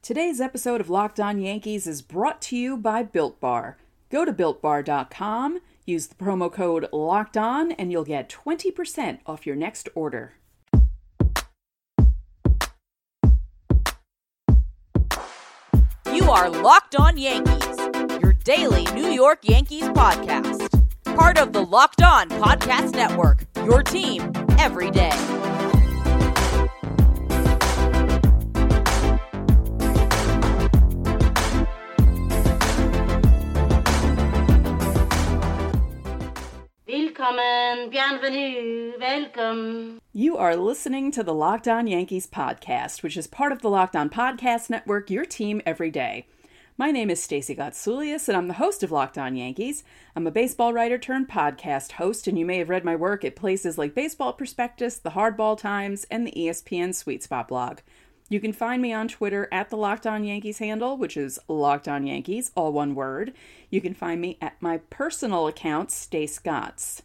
Today's episode of Locked On Yankees is brought to you by Built Bar. Go to BuiltBar.com, use the promo code LOCKEDON, and you'll get 20% off your next order. You are Locked On Yankees, your daily New York Yankees podcast. Part of the Locked On Podcast Network, your team every day. Willkommen, bienvenue, welcome. You are listening to the Locked On Yankees podcast, which is part of the Locked On Podcast Network, your team every day. My name is Stacey Gotsoulias, and I'm the host of Locked On Yankees. I'm a baseball writer turned podcast host, and you may have read my work at places like Baseball Prospectus, the Hardball Times, and the ESPN Sweet Spot blog. You can find me on Twitter at the Locked On Yankees handle, which is Locked On Yankees, all one word. You can find me at my personal account, Stace Gotts.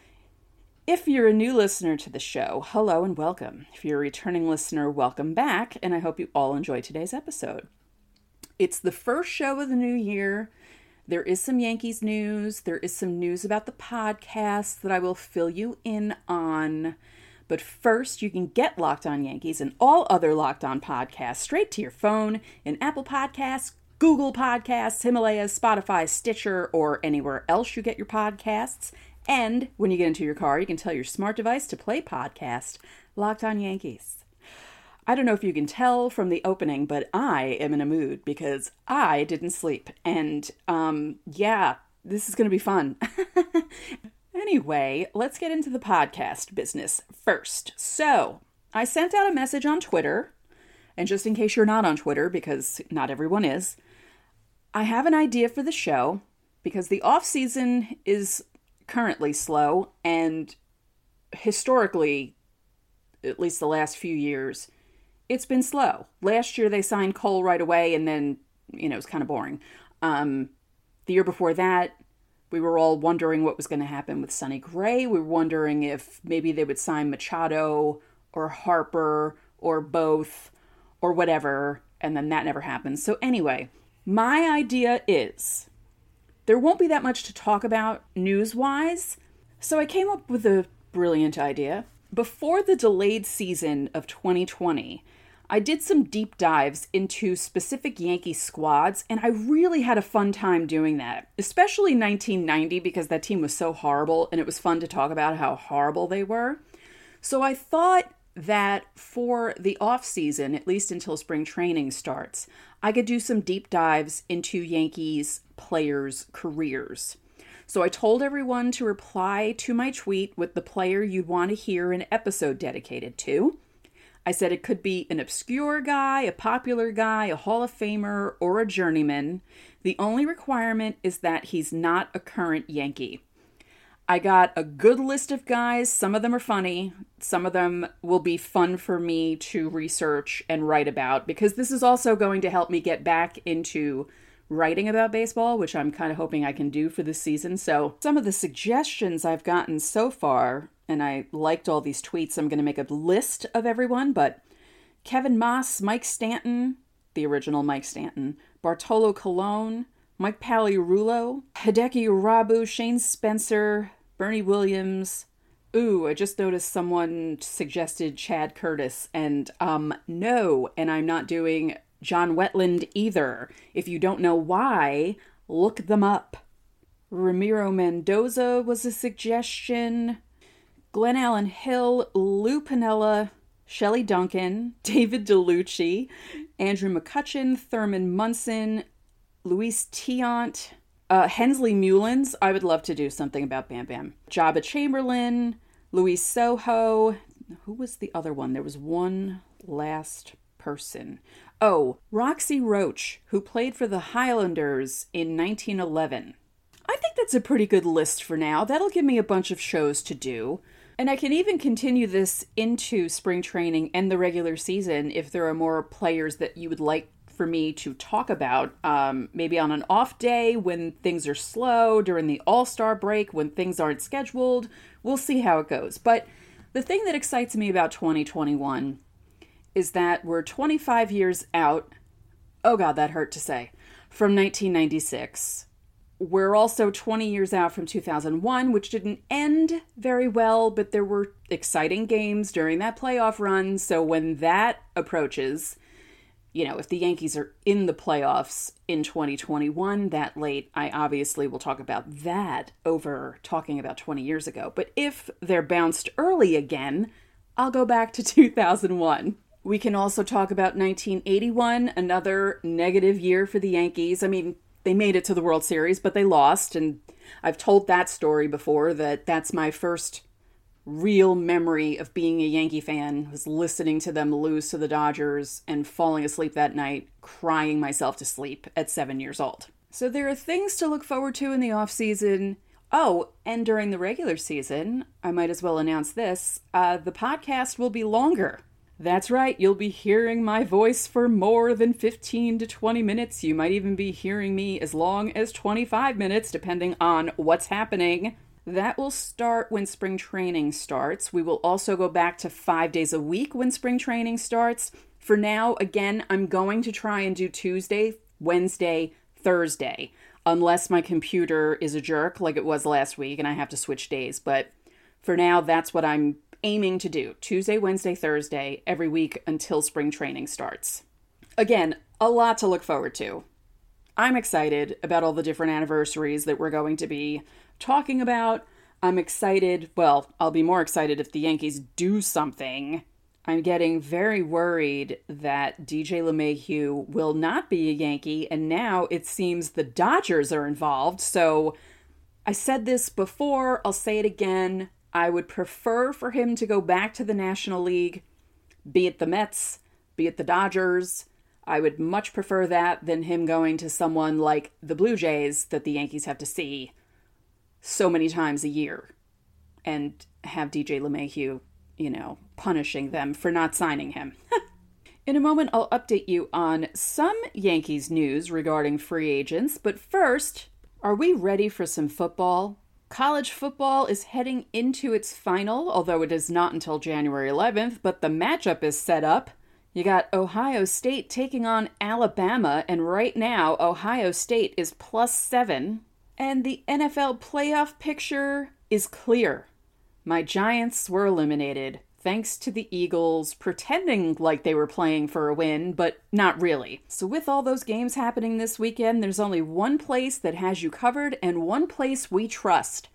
If you're a new listener to the show, hello and welcome. If you're a returning listener, welcome back, and I hope you all enjoy today's episode. It's the first show of the new year. There is some Yankees news. There is some news about the podcast that I will fill you in on. But first, you can get Locked On Yankees and all other Locked On podcasts straight to your phone in Apple Podcasts, Google Podcasts, Himalayas, Spotify, Stitcher, or anywhere else you get your podcasts. And when you get into your car, you can tell your smart device to play podcast Locked On Yankees. I don't know if you can tell from the opening, but I am in a mood because I didn't sleep. And this is going to be fun. Anyway, let's get into the podcast business first. So, I sent out a message on Twitter, and just in case you're not on Twitter, because not everyone is, I have an idea for the show, because the off-season is currently slow, and historically, at least the last few years, it's been slow. Last year, they signed Cole right away, and then, it was kind of boring. The year before that, we were all wondering what was going to happen with Sonny Gray. We were wondering if maybe they would sign Machado or Harper or both or whatever, and then that never happened. So anyway, my idea is there won't be that much to talk about news-wise, so I came up with a brilliant idea. Before the delayed season of 2020, I did some deep dives into specific Yankee squads, and I really had a fun time doing that, especially 1990 because that team was so horrible, and it was fun to talk about how horrible they were. So I thought that for the off-season, at least until spring training starts, I could do some deep dives into Yankees players' careers. So I told everyone to reply to my tweet with the player you'd want to hear an episode dedicated to. I said it could be an obscure guy, a popular guy, a Hall of Famer, or a journeyman. The only requirement is that he's not a current Yankee. I got a good list of guys. Some of them are funny. Some of them will be fun for me to research and write about, because this is also going to help me get back into writing about baseball, which I'm kind of hoping I can do for this season. So some of the suggestions I've gotten so far, and I liked all these tweets, I'm going to make a list of everyone, but Kevin Moss, Mike Stanton, the original Mike Stanton, Bartolo Colon, Mike Pagliarulo, Hideki Irabu, Shane Spencer, Bernie Williams. Ooh, I just noticed someone suggested Chad Curtis, and no, and I'm not doing John Wetland either. If you don't know why, look them up. Ramiro Mendoza was a suggestion. Glenn Allen Hill, Lou Piniella, Shelley Duncan, David DeLucci, Andrew McCutchen, Thurman Munson, Luis Tiant, Hensley Mullins. I would love to do something about Bam Bam. Jabba Chamberlain, Luis Soho. Who was the other one? There was one last person. Oh, Roxy Roach, who played for the Highlanders in 1911. I think that's a pretty good list for now. That'll give me a bunch of shows to do. And I can even continue this into spring training and the regular season if there are more players that you would like for me to talk about, maybe on an off day when things are slow, during the All-Star break when things aren't scheduled. We'll see how it goes. But the thing that excites me about 2021 is that we're 25 years out Oh God, that hurt to say. From 1996. We're also 20 years out from 2001, which didn't end very well, but there were exciting games during that playoff run. So when that approaches, if the Yankees are in the playoffs in 2021 that late, I obviously will talk about that over talking about 20 years ago. But if they're bounced early again, I'll go back to 2001. We can also talk about 1981, another negative year for the Yankees. I mean, they made it to the World Series, but they lost. And I've told that story before, that's my first real memory of being a Yankee fan, was listening to them lose to the Dodgers and falling asleep that night, crying myself to sleep at 7 years old. So there are things to look forward to in the offseason. Oh, and during the regular season, I might as well announce this, the podcast will be longer. That's right, you'll be hearing my voice for more than 15 to 20 minutes. You might even be hearing me as long as 25 minutes, depending on what's happening. That will start when spring training starts. We will also go back to 5 days a week when spring training starts. For now, again, I'm going to try and do Tuesday, Wednesday, Thursday, unless my computer is a jerk like it was last week and I have to switch days. But for now, that's what I'm aiming to do. Tuesday, Wednesday, Thursday, every week until spring training starts. Again, a lot to look forward to. I'm excited about all the different anniversaries that we're going to be talking about. I'm excited. Well, I'll be more excited if the Yankees do something. I'm getting very worried that DJ LeMahieu will not be a Yankee, and now it seems the Dodgers are involved. So I said this before, I'll say it again. I would prefer for him to go back to the National League, be it the Mets, be it the Dodgers. I would much prefer that than him going to someone like the Blue Jays that the Yankees have to see so many times a year and have DJ LeMahieu, punishing them for not signing him. In a moment, I'll update you on some Yankees news regarding free agents, but first, are we ready for some football? College football is heading into its final, although it is not until January 11th, but the matchup is set up. You got Ohio State taking on Alabama, and right now, Ohio State is +7. And the NFL playoff picture is clear. My Giants were eliminated, thanks to the Eagles pretending like they were playing for a win, but not really. So with all those games happening this weekend, there's only one place that has you covered and one place we trust,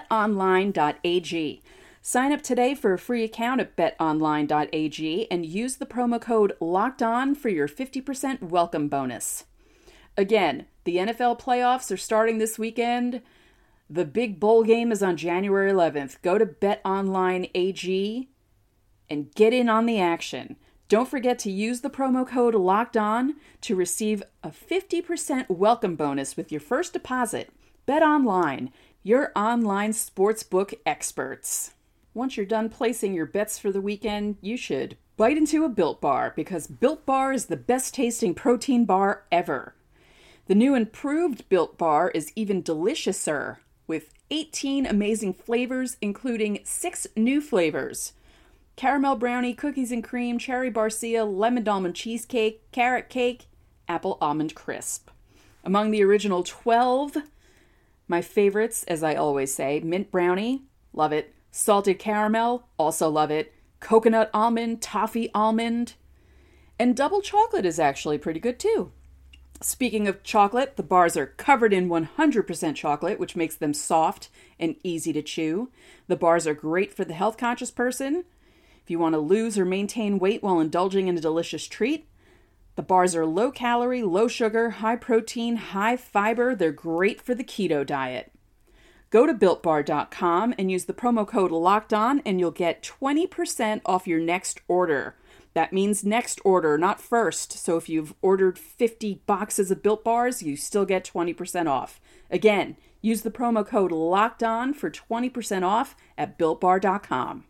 betonline.ag. Sign up today for a free account at betonline.ag and use the promo code LOCKEDON for your 50% welcome bonus. Again, the NFL playoffs are starting this weekend. The big bowl game is on January 11th. Go to betonline.ag and get in on the action. Don't forget to use the promo code LOCKEDON to receive a 50% welcome bonus with your first deposit. BetOnline, your online sportsbook experts. Once you're done placing your bets for the weekend, you should bite into a Built Bar, because Built Bar is the best tasting protein bar ever. The new improved Built Bar is even deliciouser, with 18 amazing flavors, including 6 new flavors: caramel brownie, cookies and cream, cherry barcia, lemon almond cheesecake, carrot cake, apple almond crisp. Among the original 12, my favorites, as I always say, mint brownie, love it. Salted caramel, also love it. Coconut almond, toffee almond. And double chocolate is actually pretty good too. Speaking of chocolate, the bars are covered in 100% chocolate, which makes them soft and easy to chew. The bars are great for the health-conscious person. If you want to lose or maintain weight while indulging in a delicious treat, the bars are low-calorie, low-sugar, high-protein, high-fiber. They're great for the keto diet. Go to BuiltBar.com and use the promo code LOCKEDON and you'll get 20% off your next order. That means next order, not first. So if you've ordered 50 boxes of Built Bars, you still get 20% off. Again, use the promo code LOCKEDON for 20% off at BuiltBar.com.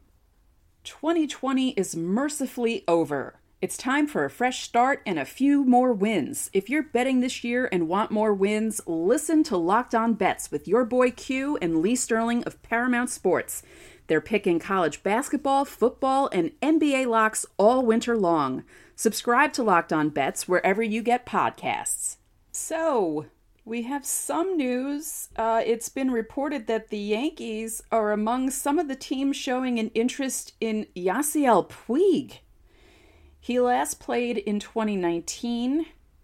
2020 is mercifully over. It's time for a fresh start and a few more wins. If you're betting this year and want more wins, listen to Locked On Bets with your boy Q and Lee Sterling of Paramount Sports. They're picking college basketball, football, and NBA locks all winter long. Subscribe to Locked On Bets wherever you get podcasts. So, we have some news. It's been reported that the Yankees are among some of the teams showing an interest in Yasiel Puig. He last played in 2019.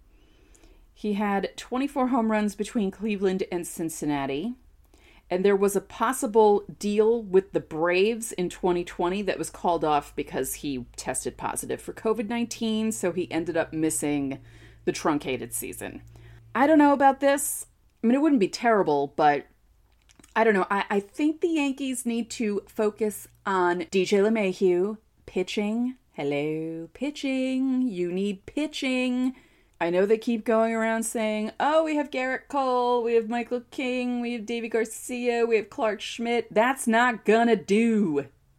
He had 24 home runs between Cleveland and Cincinnati. And there was a possible deal with the Braves in 2020 that was called off because he tested positive for COVID-19, so he ended up missing the truncated season. I don't know about this. I mean, it wouldn't be terrible, but I don't know. I think the Yankees need to focus on DJ LeMahieu pitching. Hello, pitching. You need pitching. I know they keep going around saying, oh, we have Garrett Cole, we have Michael King, we have Davy Garcia, we have Clark Schmidt. That's not gonna do. The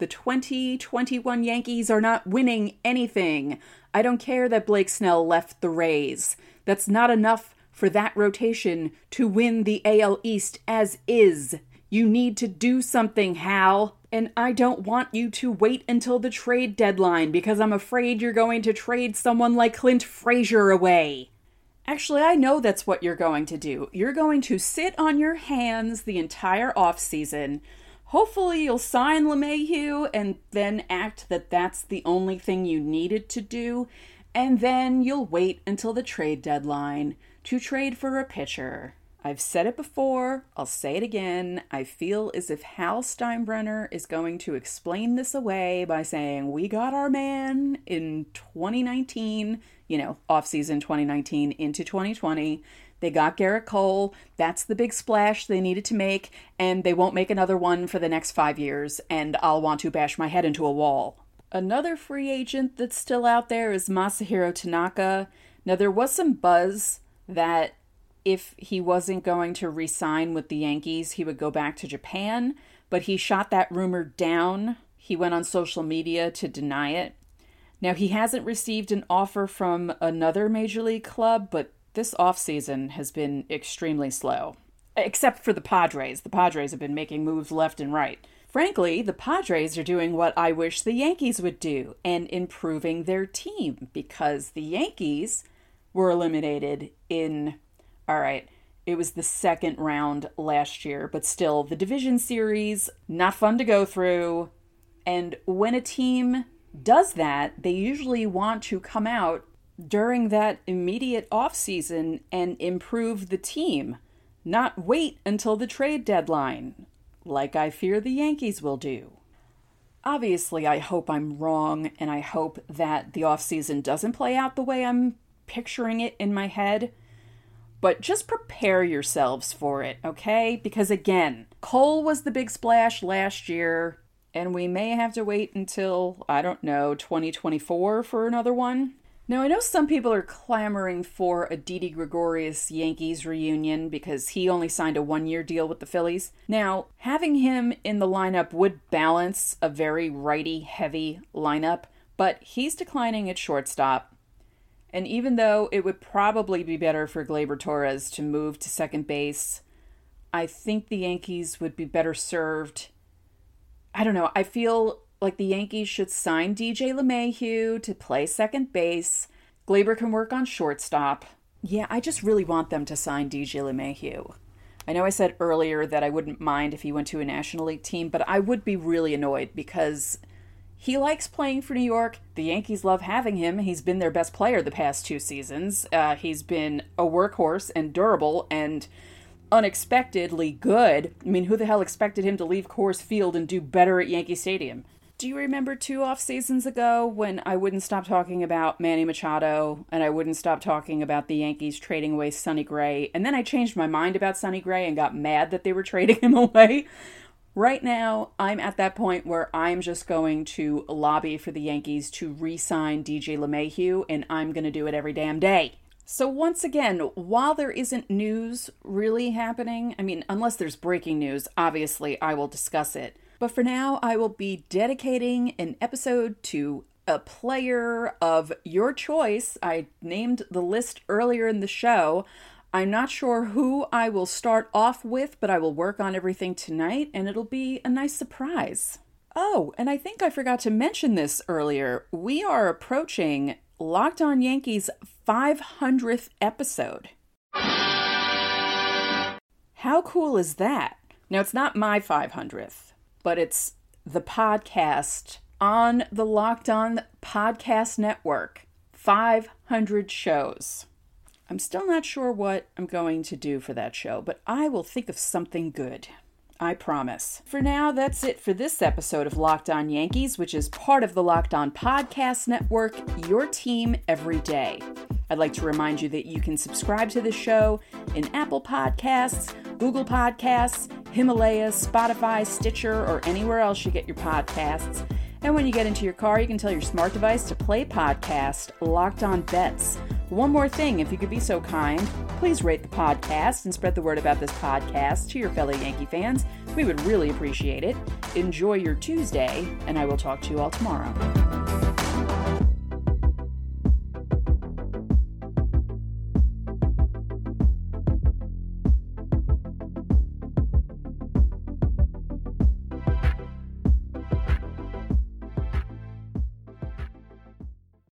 2021 Yankees are not winning anything. I don't care that Blake Snell left the Rays. That's not enough for that rotation to win the AL East as is. You need to do something, Hal. And I don't want you to wait until the trade deadline because I'm afraid you're going to trade someone like Clint Frazier away. Actually, I know that's what you're going to do. You're going to sit on your hands the entire offseason. Hopefully you'll sign LeMahieu and then act that that's the only thing you needed to do. And then you'll wait until the trade deadline to trade for a pitcher. I've said it before, I'll say it again. I feel as if Hal Steinbrenner is going to explain this away by saying, we got our man in 2019, off-season 2019 into 2020. They got Garrett Cole. That's the big splash they needed to make, and they won't make another one for the next 5 years, and I'll want to bash my head into a wall. Another free agent that's still out there is Masahiro Tanaka. Now, there was some buzz that if he wasn't going to re-sign with the Yankees, he would go back to Japan, but he shot that rumor down. He went on social media to deny it. Now, he hasn't received an offer from another major league club, but this offseason has been extremely slow. Except for the Padres. The Padres have been making moves left and right. Frankly, the Padres are doing what I wish the Yankees would do, and improving their team, because the Yankees were eliminated in... All right, it was the second round last year, but still, the division series, not fun to go through. And when a team does that, they usually want to come out during that immediate offseason and improve the team, not wait until the trade deadline, like I fear the Yankees will do. Obviously, I hope I'm wrong, and I hope that the offseason doesn't play out the way I'm picturing it in my head. But just prepare yourselves for it, okay? Because again, Cole was the big splash last year, and we may have to wait until, 2024 for another one. Now, I know some people are clamoring for a Didi Gregorius Yankees reunion because he only signed a 1-year deal with the Phillies. Now, having him in the lineup would balance a very righty-heavy lineup, but he's declining at shortstop. And even though it would probably be better for Gleyber Torres to move to second base, I think the Yankees would be better served. I don't know. I feel like the Yankees should sign DJ LeMahieu to play second base. Gleyber can work on shortstop. Yeah, I just really want them to sign DJ LeMahieu. I know I said earlier that I wouldn't mind if he went to a National League team, but I would be really annoyed because he likes playing for New York. The Yankees love having him. He's been their best player the past 2 seasons. He's been a workhorse and durable and unexpectedly good. I mean, who the hell expected him to leave Coors Field and do better at Yankee Stadium? Do you remember 2 off seasons ago when I wouldn't stop talking about Manny Machado and I wouldn't stop talking about the Yankees trading away Sonny Gray, and then I changed my mind about Sonny Gray and got mad that they were trading him away? Right now, I'm at that point where I'm just going to lobby for the Yankees to re-sign DJ LeMahieu, and I'm going to do it every damn day. So once again, while there isn't news really happening, I mean, unless there's breaking news, obviously I will discuss it. But for now, I will be dedicating an episode to a player of your choice. I named the list earlier in the show. I'm not sure who I will start off with, but I will work on everything tonight, and it'll be a nice surprise. Oh, and I think I forgot to mention this earlier. We are approaching Locked On Yankees 500th episode. How cool is that? Now, it's not my 500th, but it's the podcast on the Locked On Podcast Network. 500 shows. I'm still not sure what I'm going to do for that show, but I will think of something good. I promise. For now, that's it for this episode of Locked On Yankees, which is part of the Locked On Podcast Network, your team every day. I'd like to remind you that you can subscribe to the show in Apple Podcasts, Google Podcasts, Himalaya, Spotify, Stitcher, or anywhere else you get your podcasts. And when you get into your car, you can tell your smart device to play podcast Locked On Bets. One more thing, if you could be so kind, please rate the podcast and spread the word about this podcast to your fellow Yankee fans. We would really appreciate it. Enjoy your Tuesday, and I will talk to you all tomorrow.